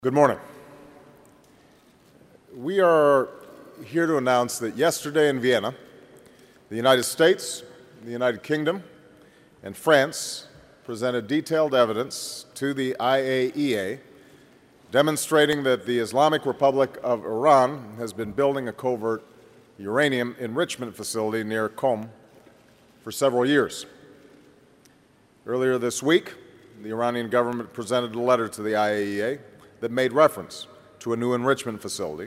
Good morning. We are here to announce that yesterday in Vienna, the United States, the United Kingdom, and France presented detailed evidence to the IAEA demonstrating that the Islamic Republic of Iran has been building a covert uranium enrichment facility near Qom for several years. Earlier this week, the Iranian government presented a letter to the IAEA that made reference to a new enrichment facility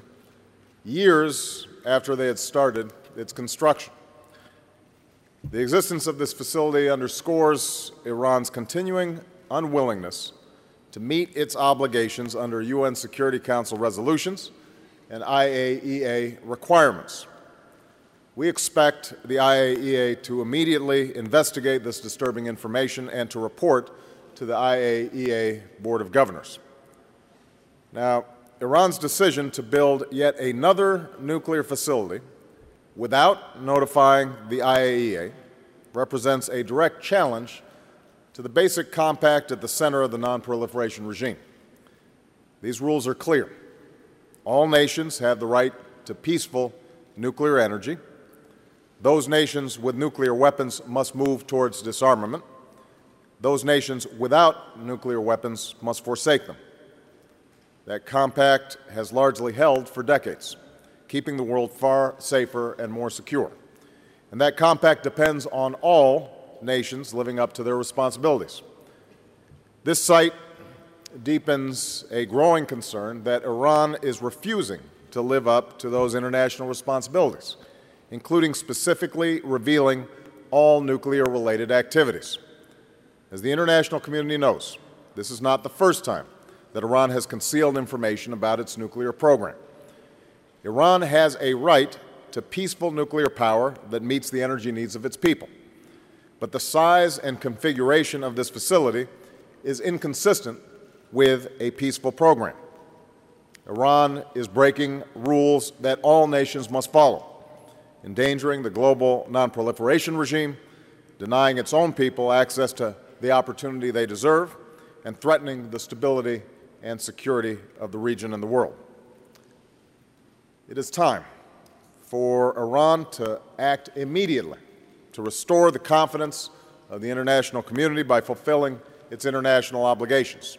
years after they had started its construction. The existence of this facility underscores Iran's continuing unwillingness to meet its obligations under UN Security Council resolutions and IAEA requirements. We expect the IAEA to immediately investigate this disturbing information and to report to the IAEA Board of Governors. Now, Iran's decision to build yet another nuclear facility without notifying the IAEA represents a direct challenge to the basic compact at the center of the non-proliferation regime. These rules are clear. All nations have the right to peaceful nuclear energy. Those nations with nuclear weapons must move towards disarmament. Those nations without nuclear weapons must forsake them. That compact has largely held for decades, keeping the world far safer and more secure. And that compact depends on all nations living up to their responsibilities. This sight deepens a growing concern that Iran is refusing to live up to those international responsibilities, including specifically revealing all nuclear-related activities. As the international community knows, this is not the first time that Iran has concealed information about its nuclear program. Iran has a right to peaceful nuclear power that meets the energy needs of its people. But the size and configuration of this facility is inconsistent with a peaceful program. Iran is breaking rules that all nations must follow, endangering the global non-proliferation regime, denying its own people access to the opportunity they deserve, and threatening the stability and security of the region and the world. It is time for Iran to act immediately to restore the confidence of the international community by fulfilling its international obligations.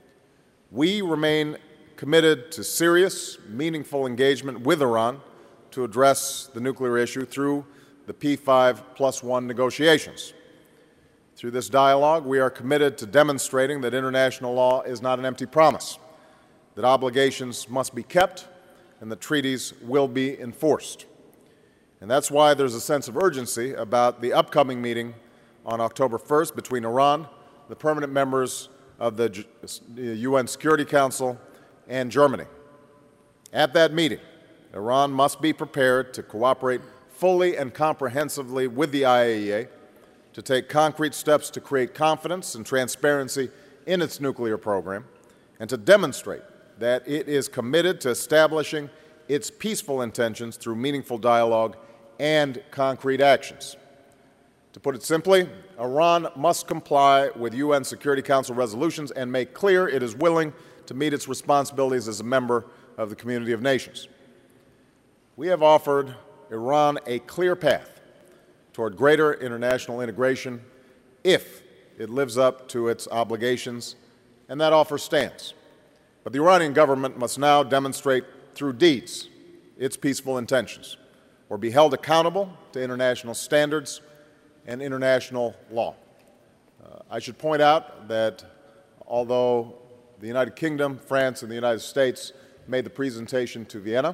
We remain committed to serious, meaningful engagement with Iran to address the nuclear issue through the P5+1 negotiations. Through this dialogue, we are committed to demonstrating that international law is not an empty promise, that obligations must be kept, and that treaties will be enforced. And that's why there's a sense of urgency about the upcoming meeting on October 1st between Iran, the permanent members of the UN Security Council, and Germany. At that meeting, Iran must be prepared to cooperate fully and comprehensively with the IAEA to take concrete steps to create confidence and transparency in its nuclear program, and to demonstrate that it is committed to establishing its peaceful intentions through meaningful dialogue and concrete actions. To put it simply, Iran must comply with UN Security Council resolutions and make clear it is willing to meet its responsibilities as a member of the community of nations. We have offered Iran a clear path toward greater international integration if it lives up to its obligations, and that offer stands. But the Iranian government must now demonstrate through deeds its peaceful intentions, or be held accountable to international standards and international law. I should point out that although the United Kingdom, France, and the United States made the presentation to Vienna,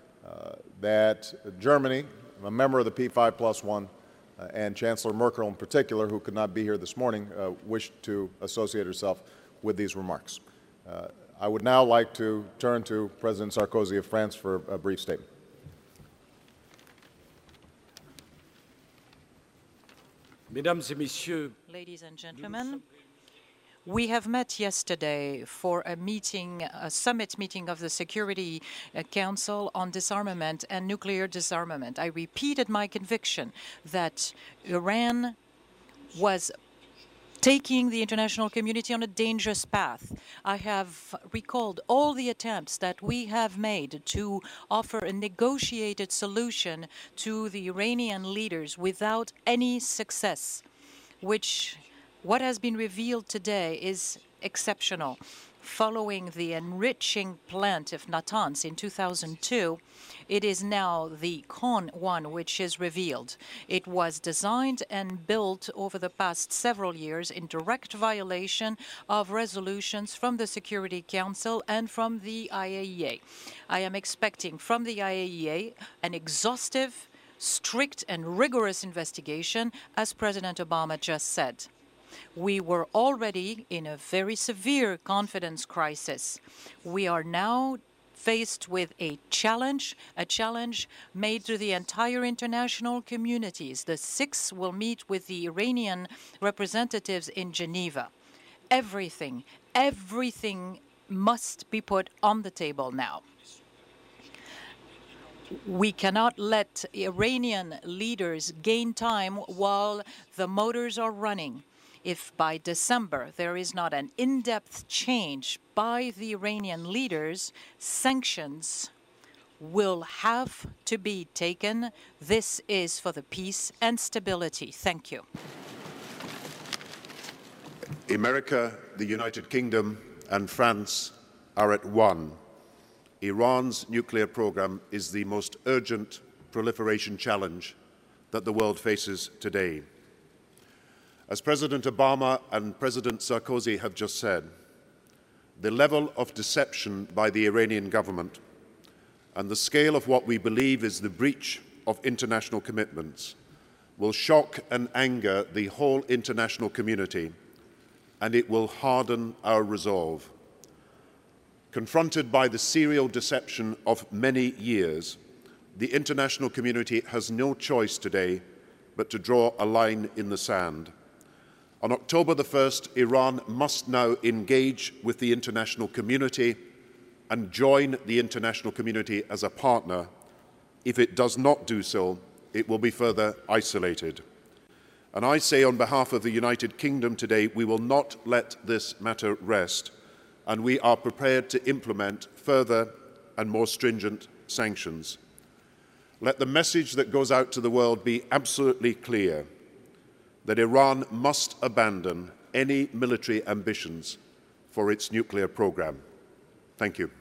that Germany, a member of the P5+1, and Chancellor Merkel in particular, who could not be here this morning, wished to associate herself with these remarks. I would now like to turn to President Sarkozy of France for a brief statement. Ladies and gentlemen, we have met yesterday for a summit meeting of the Security Council on disarmament and nuclear disarmament. I repeated my conviction that Iran was taking the international community on a dangerous path. I have recalled all the attempts that we have made to offer a negotiated solution to the Iranian leaders without any success, what has been revealed today is exceptional. Following the enriching plant of Natanz in 2002, it is now the Khan 1 which is revealed. It was designed and built over the past several years in direct violation of resolutions from the Security Council and from the IAEA. I am expecting from the IAEA an exhaustive, strict and rigorous investigation, as President Obama just said. We were already in a very severe confidence crisis. We are now faced with a challenge made to the entire international communities. The 6 will meet with the Iranian representatives in Geneva. Everything must be put on the table now. We cannot let Iranian leaders gain time while the motors are running. If by December there is not an in-depth change by the Iranian leaders, sanctions will have to be taken. This is for the peace and stability. Thank you. America, the United Kingdom, and France are at one. Iran's nuclear program is the most urgent proliferation challenge that the world faces today. As President Obama and President Sarkozy have just said, the level of deception by the Iranian government and the scale of what we believe is the breach of international commitments will shock and anger the whole international community, and it will harden our resolve. Confronted by the serial deception of many years, the international community has no choice today but to draw a line in the sand. On October the 1st, Iran must now engage with the international community and join the international community as a partner. If it does not do so, it will be further isolated. And I say on behalf of the United Kingdom today, we will not let this matter rest, and we are prepared to implement further and more stringent sanctions. Let the message that goes out to the world be absolutely clear, that Iran must abandon any military ambitions for its nuclear program. Thank you.